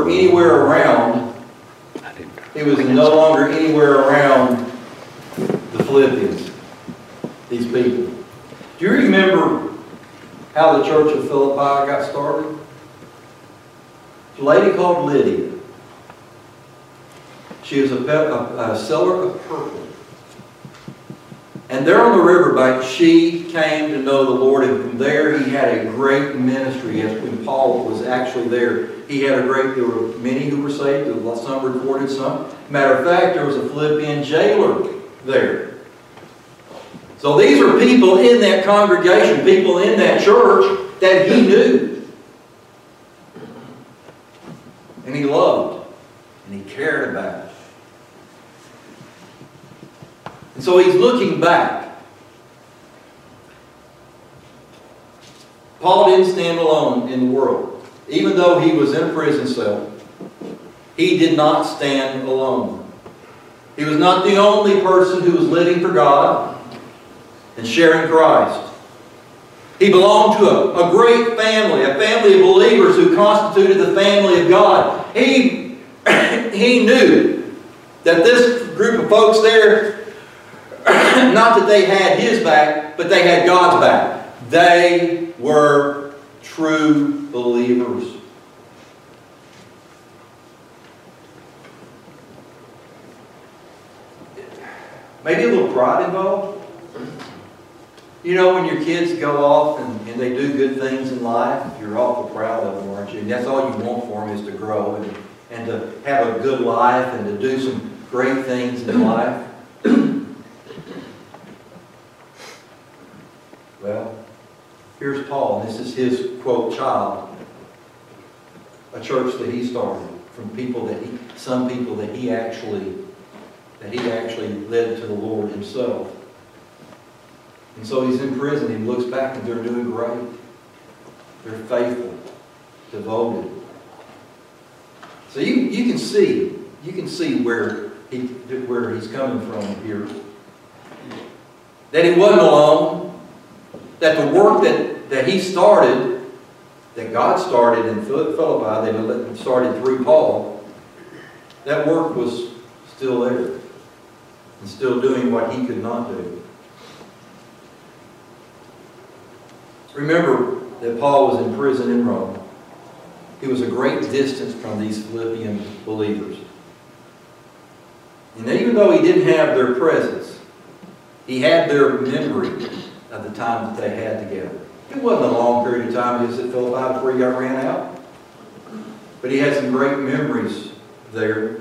longer anywhere around. He was no longer anywhere around the Philippians, these people. Do you remember how the church of Philippi got started? A lady called Lydia. She was a seller of purple. And there on the riverbank, she came to know the Lord, and from there he had a great ministry. As when Paul was actually there, there were many who were saved, some recorded, some. Matter of fact, there was a Philippian jailer there. So these are people in that congregation, people in that church that he knew. And he loved, and he cared about. And so he's looking back. Paul didn't stand alone in the world. Even though he was in a prison cell, he did not stand alone. He was not the only person who was living for God and sharing Christ. He belonged to a great family, a family of believers who constituted the family of God. He knew that this group of folks there, not that they had his back, but they had God's back. They were true believers. Maybe a little pride involved. You know, when your kids go off and they do good things in life, you're awful proud of them, aren't you? And that's all you want for them is to grow and to have a good life and to do some great things in life. Well, here's Paul, and this is his, quote, child. A church that he started from some people that he actually led to the Lord himself. And so he's in prison. He looks back and they're doing great. They're faithful, devoted. So you can see where he's coming from here. That he wasn't alone. That the work that he started, that God started in Philippi, that started through Paul, that work was still there and still doing what he could not do. Remember that Paul was in prison in Rome. He was a great distance from these Philippian believers. And even though he didn't have their presence, he had their memory of the time that they had together. It wasn't a long period of time he was at Philippi before he got ran out. But he had some great memories there.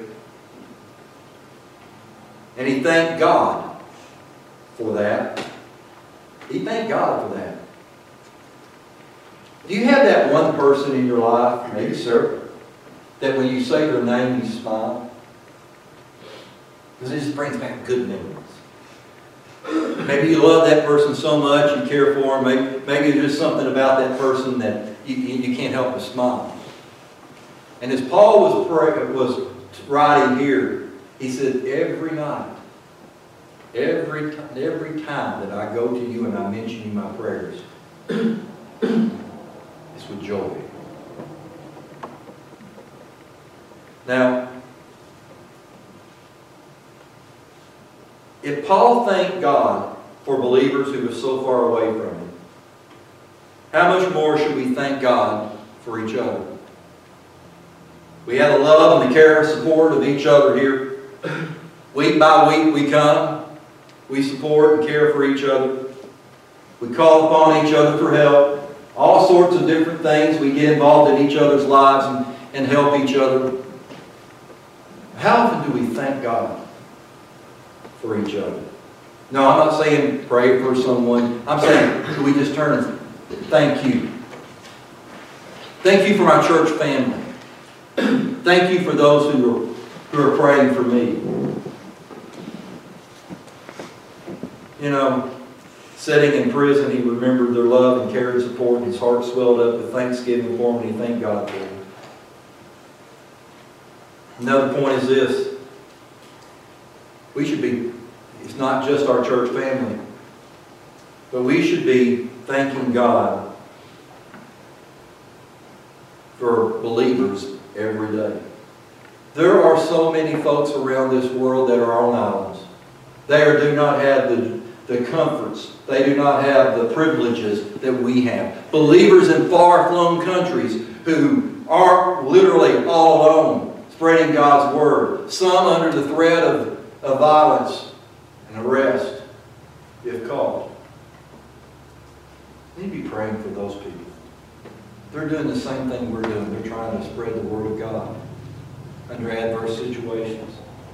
And he thanked God for that. He thanked God for that. Do you have that one person in your life, maybe sir, that when you say their name you smile? Because it just brings back good memories. Maybe you love that person so much, you care for them. Maybe there's something about that person that you can't help but smile. And as Paul was writing here, he said, every night, every time that I go to you and I mention you in my prayers, it's with joy. Now, if Paul thanked God for believers who were so far away from him, how much more should we thank God for each other? We have the love and the care and support of each other here. Week by week we come. We support and care for each other. We call upon each other for help. All sorts of different things. We get involved in each other's lives and help each other. How often do we thank God for each other? No, I'm not saying pray for someone. I'm saying, do we just turn and thank you? Thank you for my church family. Thank you for those who are praying for me. You know, sitting in prison, he remembered their love and care and support. His heart swelled up with thanksgiving for them, and he thanked God for them. Another point is this. We should be, it's not just our church family, but we should be thanking God for believers every day. There are so many folks around this world that are on islands. They do not have the comforts. They do not have the privileges that we have. Believers in far-flung countries who are literally all alone, spreading God's Word. Some under the threat of violence and arrest, if caught. We need to be praying for those people. They're doing the same thing we're doing. They're trying to spread the Word of God under adverse situations.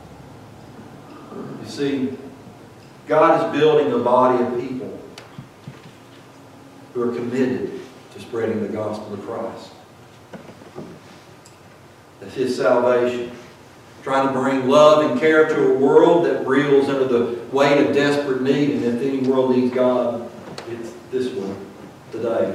You see, God is building a body of people who are committed to spreading the gospel of Christ. That's His salvation. Trying to bring love and care to a world that reels under the weight of desperate need. And if any world needs God, it's this one today.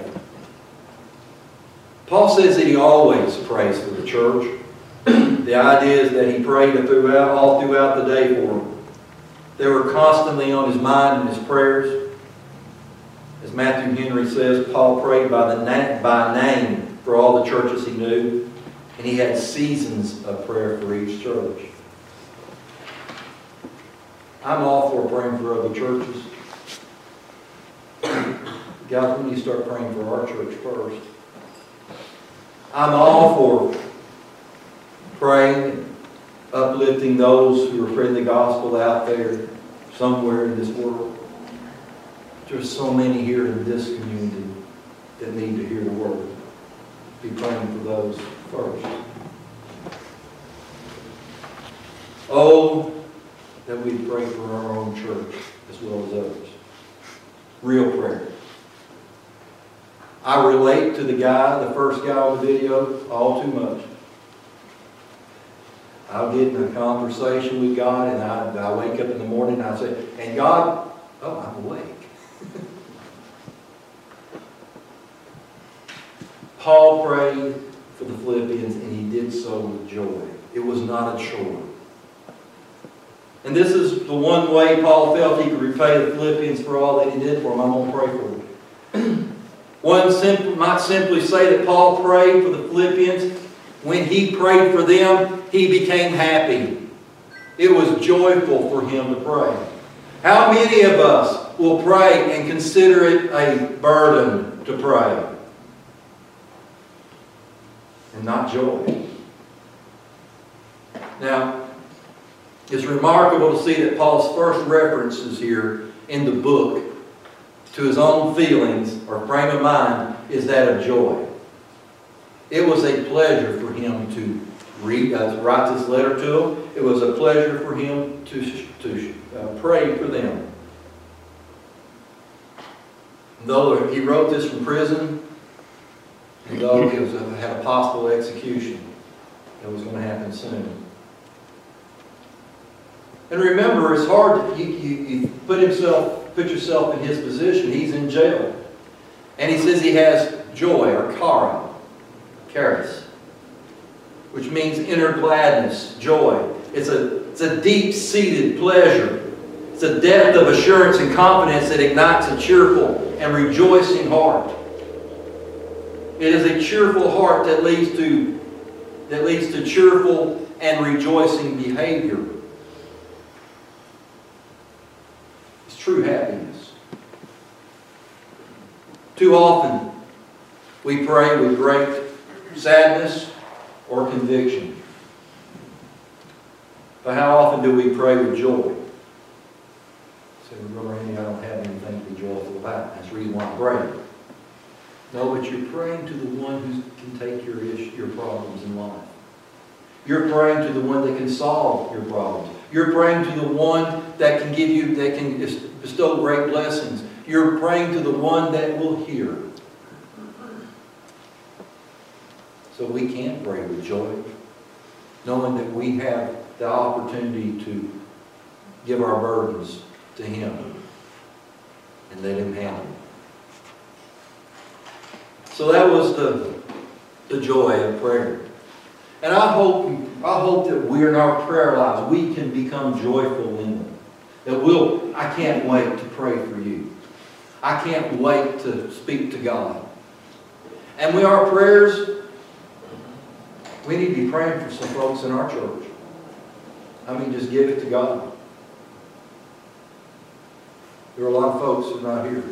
Paul says that he always prays for the church. The idea is that he prayed all throughout the day for them. They were constantly on his mind and his prayers. As Matthew Henry says, Paul prayed by name for all the churches he knew. And he had seasons of prayer for each church. I'm all for praying for other churches. Guys, we need to start praying for our church first. I'm all for praying, uplifting those who are spreading the gospel out there somewhere in this world. There's so many here in this community that need to hear the word. Be praying for those first. Oh, that we pray for our own church as well as others. Real prayer. I relate to the first guy on the video, all too much. I'll get in a conversation with God, and I wake up in the morning and I say, and God, oh, I'm awake. Paul prayed for the Philippians, and he did so with joy. It was not a chore. And this is the one way Paul felt he could repay the Philippians for all that he did for them. I'm going to pray for them. One might simply say that Paul prayed for the Philippians. When he prayed for them, he became happy. It was joyful for him to pray. How many of us will pray and consider it a burden to pray? And not joy. Now, it's remarkable to see that Paul's first references here in the book to his own feelings or frame of mind is that of joy. It was a pleasure for him to write this letter to them. It was a pleasure for him to pray for them. Though he wrote this from prison, and though he had a possible execution that was going to happen soon. And remember, it's hard. You put yourself in his position. He's in jail, and he says he has joy, or charis, which means inner gladness, joy. It's a deep-seated pleasure. It's a depth of assurance and confidence that ignites a cheerful and rejoicing heart. It is a cheerful heart that leads to cheerful and rejoicing behavior. It's true happiness. Too often, we pray with great sadness or conviction. But how often do we pray with joy? Say, Brother Randy, I don't have anything to be joyful about. That's the reason why I pray. No, but you're praying to the one who can take your problems in life. You're praying to the one that can solve your problems. You're praying to the one that can bestow great blessings. You're praying to the one that will hear. So we can pray with joy, knowing that we have the opportunity to give our burdens to Him and let Him handle them. So that was the joy of prayer. And I hope that we in our prayer lives, we can become joyful in them. That I can't wait to pray for you. I can't wait to speak to God. And our prayers We need to be praying for some folks in our church. I mean, just give it to God. There are a lot of folks who are not here,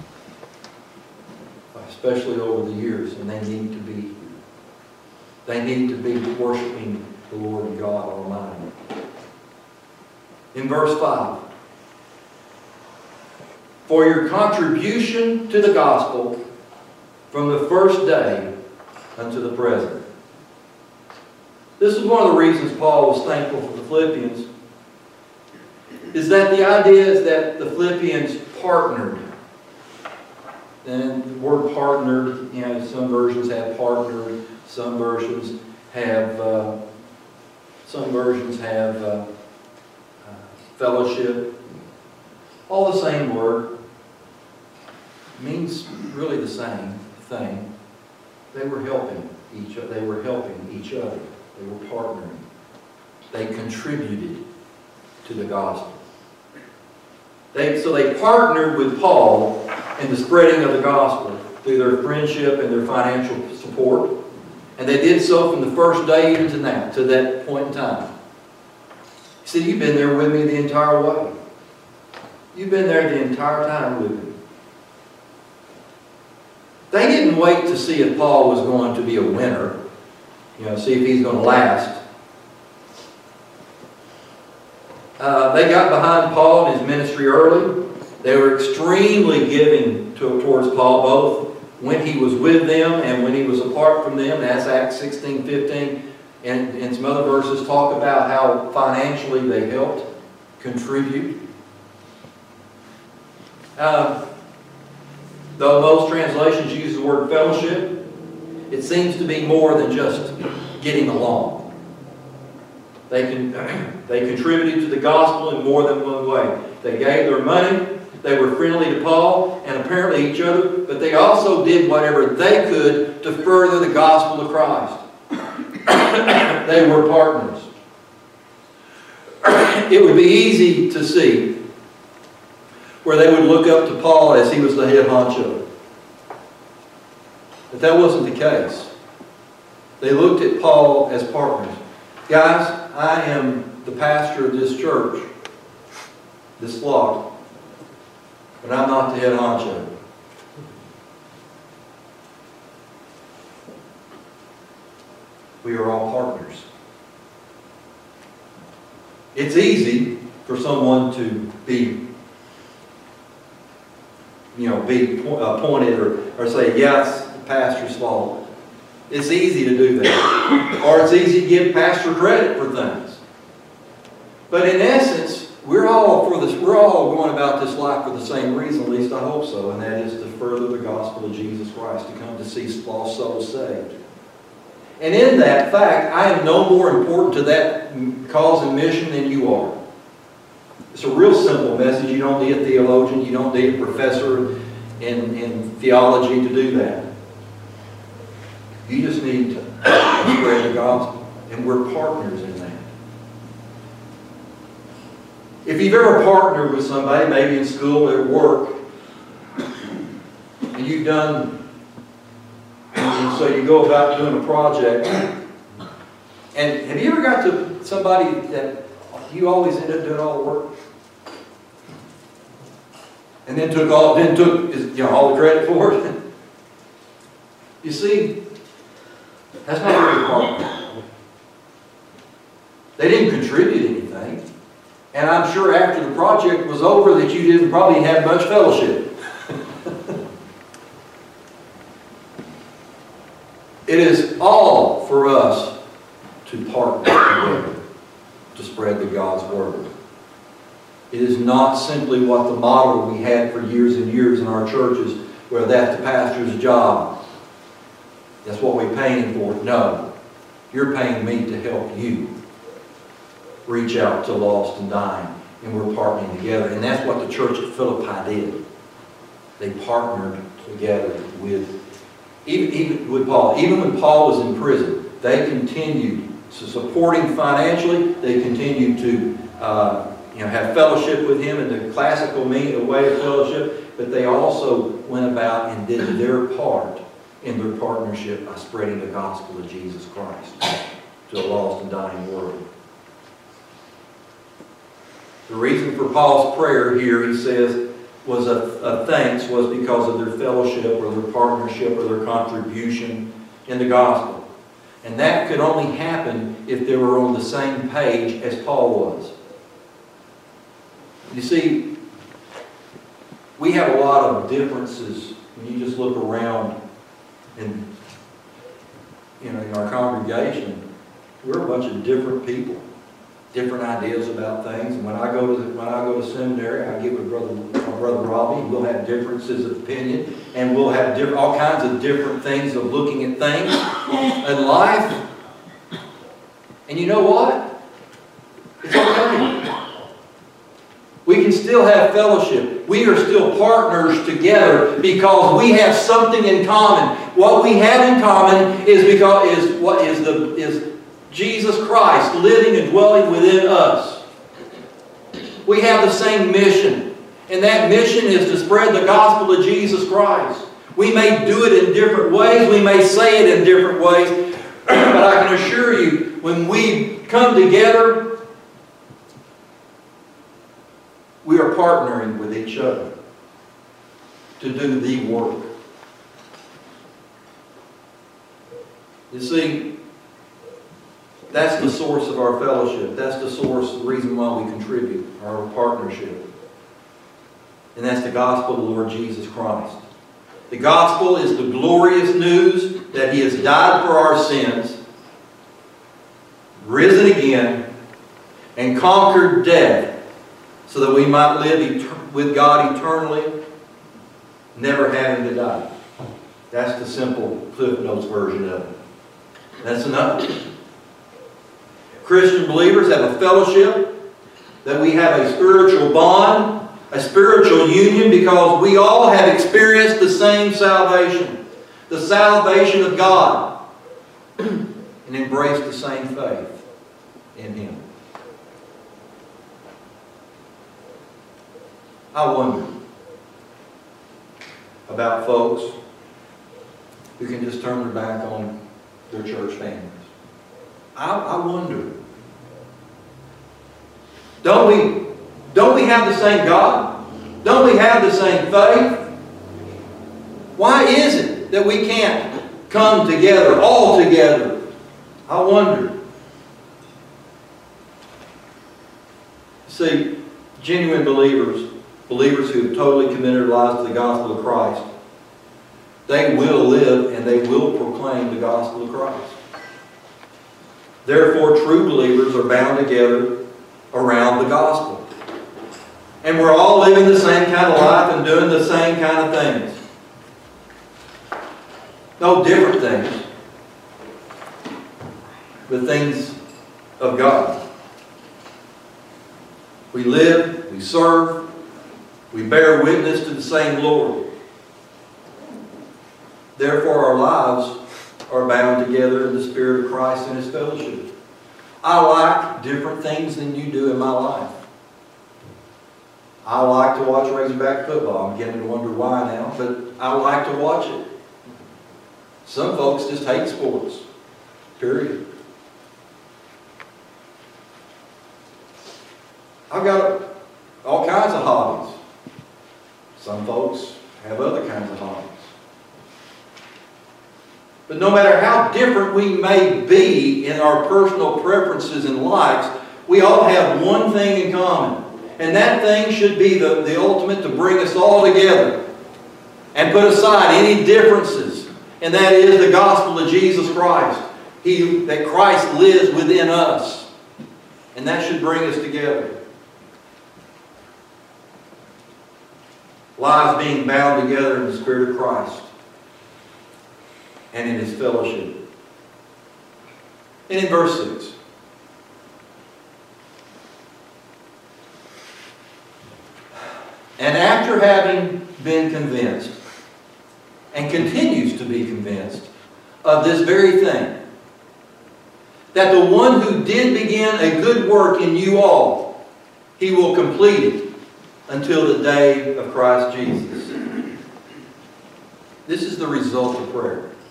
especially over the years, and they need to be here. They need to be worshiping the Lord God Almighty. In verse 5, for your contribution to the gospel from the first day unto the present. This is one of the reasons Paul was thankful for the Philippians, is that the idea is that the Philippians partnered. And the word partnered, some versions have partnered, some versions have fellowship. All the same word. Means really the same thing. They were helping each other. They were helping each other. They were partnering. They contributed to the gospel. So they partnered with Paul in the spreading of the gospel through their friendship and their financial support. And they did so from the first day even to now, to that point in time. See, you've been there with me the entire way. You've been there the entire time with me. They didn't wait to see if Paul was going to be a winner, see if he's going to last. They got behind Paul in his ministry early. They were extremely giving towards Paul, both when he was with them and when he was apart from them. That's Acts 16:15. And some other verses talk about how financially they helped contribute. Though most translations use the word fellowship, it seems to be more than just getting along. They contributed to the gospel in more than one way. They gave their money, they were friendly to Paul and apparently each other, but they also did whatever they could to further the gospel of Christ. They were partners. It would be easy to see where they would look up to Paul as he was the head honcho. But that wasn't the case. They looked at Paul as partners. Guys, I am the pastor of this church, this flock, but I'm not the head honcho. We are all partners. It's easy for someone to be appointed or say, yes, the pastor's fault. It's easy to do that. Or it's easy to give pastor credit for things. But in essence, we're all going about this life for the same reason, at least I hope so, and that is to further the gospel of Jesus Christ, to come to see lost souls saved. And in that fact, I am no more important to that cause and mission than you are. It's a real simple message. You don't need a theologian. You don't need a professor in theology to do that. You just need to spread the gospel. And we're partners in that. If you've ever partnered with somebody, maybe in school or at work, and you've done, and so you go about doing a project, and have you ever got to somebody that you always end up doing all the work? And then took all the credit for it? You see, that's not really a partner. They didn't contribute anything. And I'm sure after the project was over that you didn't probably have much fellowship. It is all for us to partner together to spread the God's Word. It is not simply what the model we had for years and years in our churches, where that's the pastor's job. That's what we're paying for. No. You're paying me to help you reach out to lost and dying. And we're partnering together. And that's what the church at Philippi did. They partnered together with, even with Paul. Even when Paul was in prison, they continued to support him financially. They continued to have fellowship with him in the classical way of fellowship. But they also went about and did their part in their partnership by spreading the gospel of Jesus Christ to a lost and dying world. The reason for Paul's prayer here, he says, was of thanks was because of their fellowship or their partnership or their contribution in the gospel. And that could only happen if they were on the same page as Paul was. You see, we have a lot of differences when you just look around in our congregation. We're a bunch of different people, different ideas about things. And when I go to seminary, I get with my brother Robbie. We'll have differences of opinion, and we'll have all kinds of different things of looking at things in life. And you know what? It's okay. We can still have fellowship. We are still partners together because we have something in common. What we have in common is Jesus Christ living and dwelling within us. We have the same mission, and that mission is to spread the gospel of Jesus Christ. We may do it in different ways. We may say it in different ways. But I can assure you, when we come together, we are partnering with each other to do the work. You see, that's the source of our fellowship. That's the reason why we contribute, our partnership. And that's the gospel of the Lord Jesus Christ. The gospel is the glorious news that He has died for our sins, risen again, and conquered death so that we might live with God eternally, never having to die. That's the simple Cliff Notes version of it. That's enough. Christian believers have a fellowship, that we have a spiritual bond, a spiritual union, because we all have experienced the same salvation, the salvation of God, and embraced the same faith in Him. I wonder about folks who can just turn their back on their church families. I wonder. Don't we have the same God? Don't we have the same faith? Why is it that we can't come together, all together? I wonder. See, genuine believers who have totally committed their lives to the gospel of Christ, they will live and they will proclaim the gospel of Christ. Therefore, true believers are bound together around the gospel. And we're all living the same kind of life and doing the same kind of things. No different things, but things of God. We live, we serve, we bear witness to the same Lord. Therefore, our lives are bound together in the Spirit of Christ and His fellowship. I like different things than you do in my life. I like to watch Razorback football. I'm beginning to wonder why now, but I like to watch it. Some folks just hate sports. Period. I've got all kinds of hobbies. Some folks have other kinds of hobbies. But no matter how different we may be in our personal preferences and likes, we all have one thing in common. And that thing should be the ultimate to bring us all together and put aside any differences. And that is the gospel of Jesus Christ. That Christ lives within us. And that should bring us together. Lives being bound together in the Spirit of Christ and in His fellowship. And in verse 6. And after having been convinced, and continues to be convinced, of this very thing, that the one who did begin a good work in you all, He will complete it until the day of Christ Jesus. This is the result of prayer.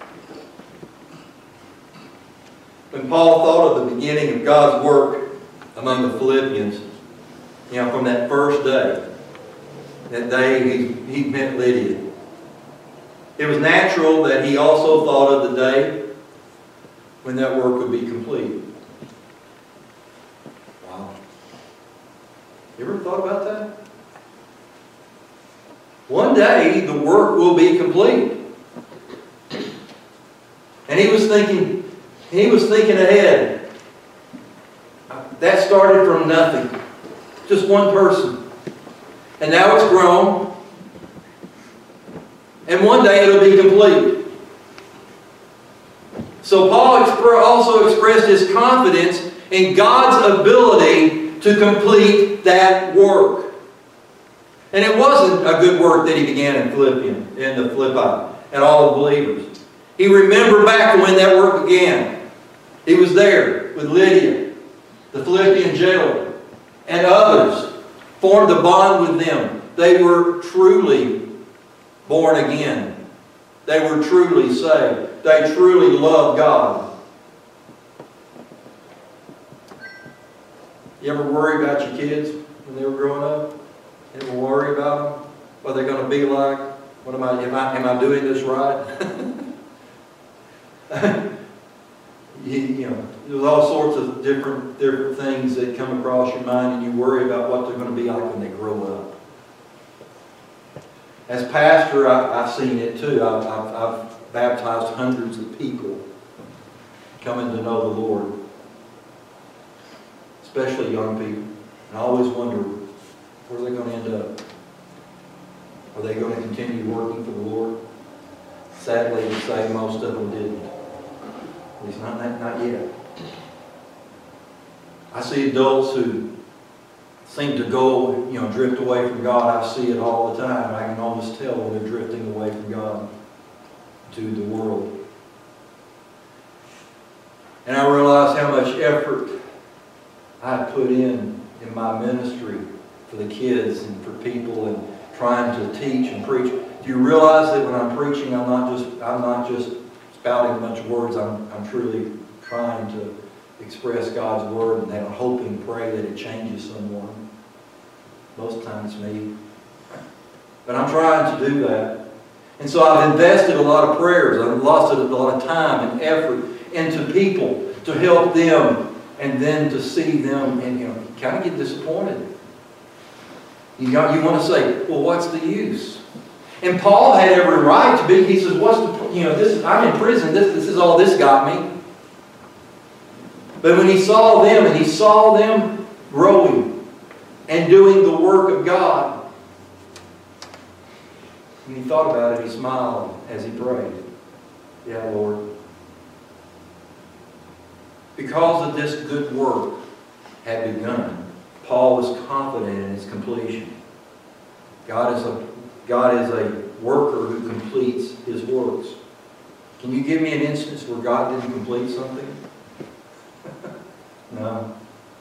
When Paul thought of the beginning of God's work among the Philippians, from that first day, that day he met Lydia, it was natural that he also thought of the day when that work would be complete. Wow. You ever thought about that? One day the work will be complete. And he was thinking ahead. That started from nothing. Just one person. And now it's grown. And one day it'll be complete. So Paul also expressed his confidence in God's ability to complete that work. And it wasn't a good work that he began in Philippi, and all the believers. He remembered back to when that work began. He was there with Lydia, the Philippian jailer, and others, formed a bond with them. They were truly born again. They were truly saved. They truly loved God. You ever worry about your kids when they were growing up? You ever worry about them? What they're going to be like? What am I doing this right? There's all sorts of different things that come across your mind, and you worry about what they're going to be like when they grow up. As pastor, I've seen it too. I've baptized hundreds of people coming to know the Lord, especially young people. And I always wonder, where are they going to end up? Are they going to continue working for the Lord? Sadly to say, most of them didn't. At least not yet. I see adults who seem to go, drift away from God. I see it all the time. I can almost tell when they're drifting away from God to the world. And I realize how much effort I put in my ministry for the kids and for people, and trying to teach and preach. Do you realize that when I'm preaching, I'm not just spouting a bunch of words. I'm truly trying to express God's Word, and then hope and pray that it changes someone. Most times me. But I'm trying to do that. And so I've invested a lot of prayers. I've invested a lot of time and effort into people to help them, and then to see them, and you kind of get disappointed. You want to say, well, what's the use? And Paul had every right to be. He says, I'm in prison. This is all this got me. But when he saw them, and he saw them growing and doing the work of God, when he thought about it, he smiled as he prayed. Yeah, Lord. Because of this good work had begun, Paul was confident in its completion. God is a worker who completes His works. Can you give me an instance where God didn't complete something? No.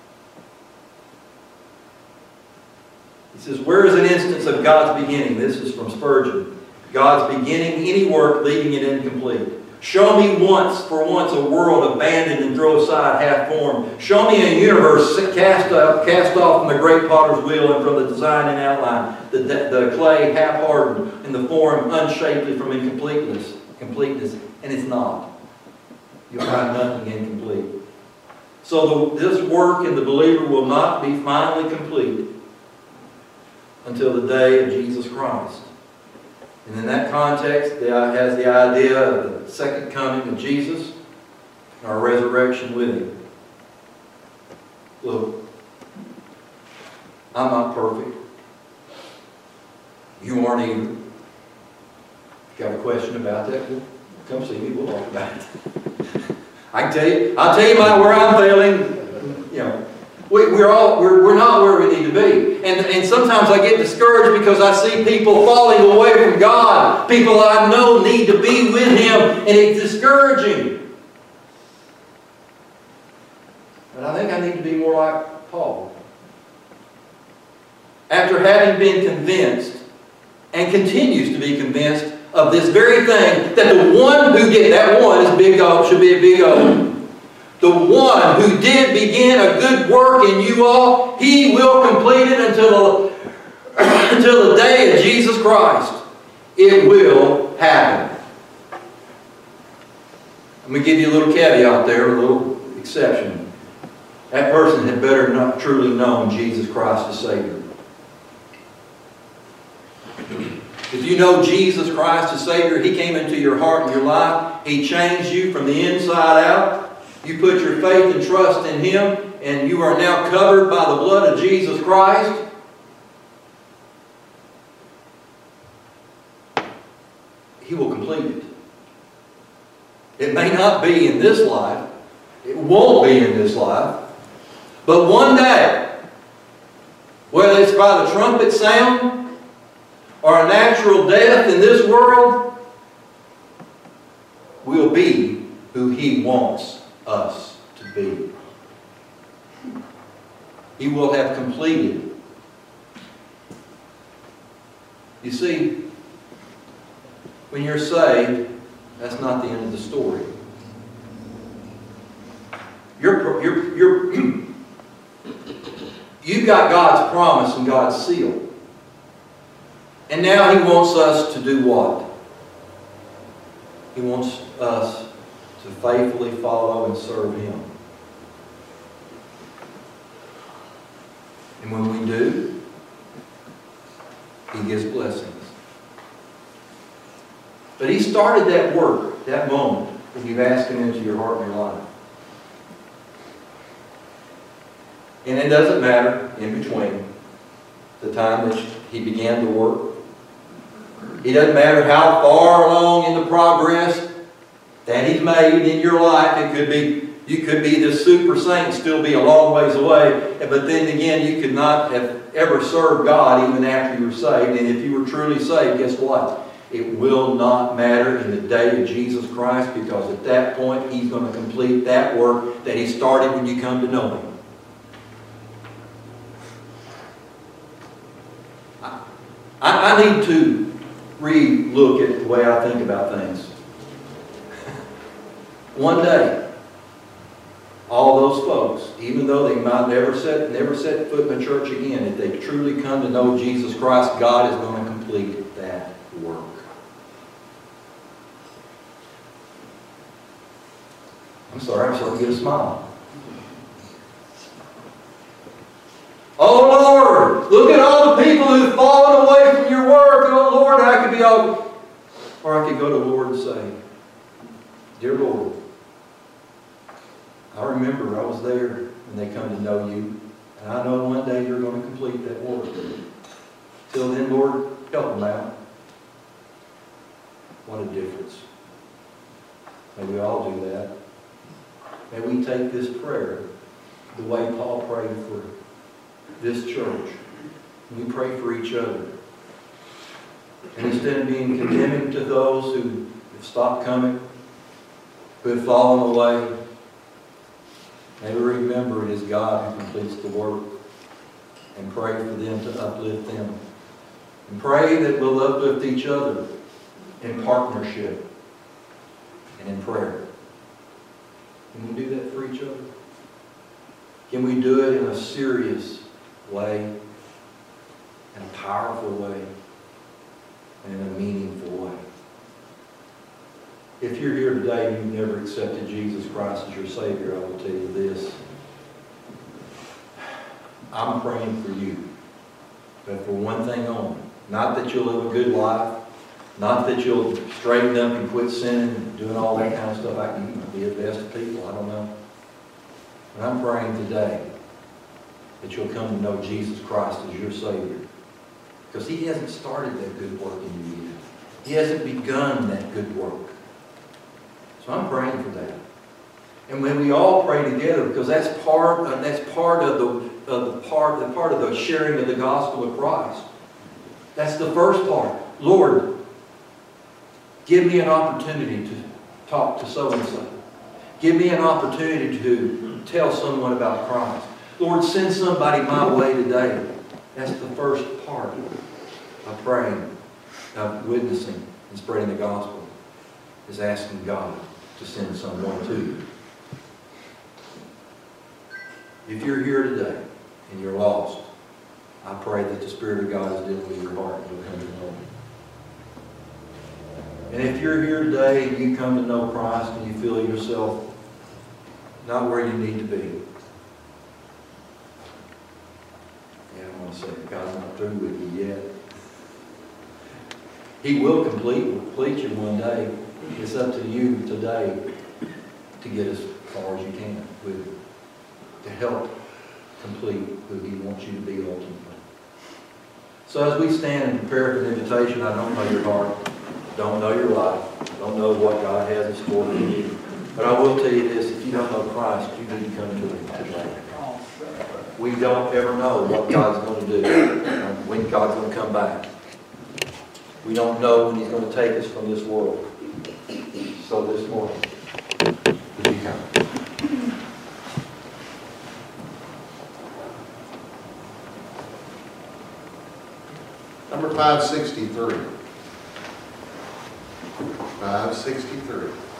He says, where is an instance of God's beginning? This is from Spurgeon. God's beginning any work, leaving it incomplete. Show me for once, a world abandoned and thrown aside, half-formed. Show me a universe cast off from the great potter's wheel and from the design and outline, the clay half-hardened and the form unshapely from completeness, and it's not. You'll find nothing incomplete. So this work in the believer will not be finally complete until the day of Jesus Christ. And in that context, it has the idea of the second coming of Jesus and our resurrection with Him. Look, I'm not perfect. You aren't either. If you got a question about that, well, come see me. We'll talk about it. I'll tell you where I'm failing. We're not where we need to be. And sometimes I get discouraged because I see people falling away from God. People I know need to be with Him, and it's discouraging. But I think I need to be more like Paul. After having been convinced, and continues to be convinced, of this very thing, that the one who did, that one is big O, should be a big O. the one who did begin a good work in you all, He will complete it until the day of Jesus Christ. It will happen. I'm going to give you a little caveat there, a little exception. That person had better not truly known Jesus Christ as Savior. If you know Jesus Christ as Savior, He came into your heart and your life. He changed you from the inside out. You put your faith and trust in Him, and you are now covered by the blood of Jesus Christ. He will complete it. It may not be in this life. It won't be in this life. But one day, whether it's by the trumpet sound or a natural death in this world, we'll be who He wants us to be. He will have completed. You see, when you're saved, that's not the end of the story. You've got God's promise and God's seal. And now He wants us to do what? He wants us to faithfully follow and serve Him. And when we do, He gives blessings. But He started that work, that moment, when you've asked Him into your heart and your life. And it doesn't matter in between the time that He began to work. It doesn't matter how far along in the progress that He's made in your life. It could be, you could be this super saint and still be a long ways away. But then again, you could not have ever served God even after you were saved. And if you were truly saved, guess what? It will not matter in the day of Jesus Christ, because at that point He's going to complete that work that He started when you come to know Him. I need to re-look at the way I think about things. One day, all those folks, even though they might never set foot in a church again, if they truly come to know Jesus Christ, God is going to complete that work. I'm sorry, I'm starting to get a smile. Oh Lord, look at all the people who've fallen away from your work. Oh Lord, I could be all... Or I could go to the Lord and say, Dear Lord, I remember I was there when they come to know You. And I know one day You're going to complete that work. Till then, Lord, help them out. What a difference. May we all do that. May we take this prayer the way Paul prayed for this church. We pray for each other. And instead of being condemning to those who have stopped coming, who have fallen away, may we remember it is God who completes the work, and pray for them to uplift them. And pray that we'll uplift each other in partnership and in prayer. Can we do that for each other? Can we do it in a serious way, in a powerful way, and in a meaningful way? If you're here today and you've never accepted Jesus Christ as your Savior, I will tell you this. I'm praying for you. But for one thing only. Not that you'll live a good life. Not that you'll straighten up and quit sinning and doing all that kind of stuff. You might be the best of people. I don't know. But I'm praying today that you'll come to know Jesus Christ as your Savior. Because He hasn't started that good work in you yet. He hasn't begun that good work. So I'm praying for that. And when we all pray together, because that's part of the sharing of the gospel of Christ. That's the first part. Lord, give me an opportunity to talk to so-and-so. Give me an opportunity to tell someone about Christ. Lord, send somebody my way today. That's the first part of praying, of witnessing and spreading the gospel, is asking God to send someone to you. If you're here today and you're lost, I pray that the Spirit of God is dealing with your heart and you'll come to know Him. And if you're here today and you come to know Christ and you feel yourself not where you need to be, yeah, I want to say God's not through with you yet. He will complete you one day. It's up to you today to get as far as you can to help complete who He wants you to be ultimately. So as we stand and prepare for the invitation, I don't know your heart, don't know your life, don't know what God has in store for you. But I will tell you this, if you don't know Christ, you need to come to Him today. We don't ever know what God's going to do, when God's going to come back. We don't know when He's going to take us from this world. So this morning, would you come? Number 563. 563.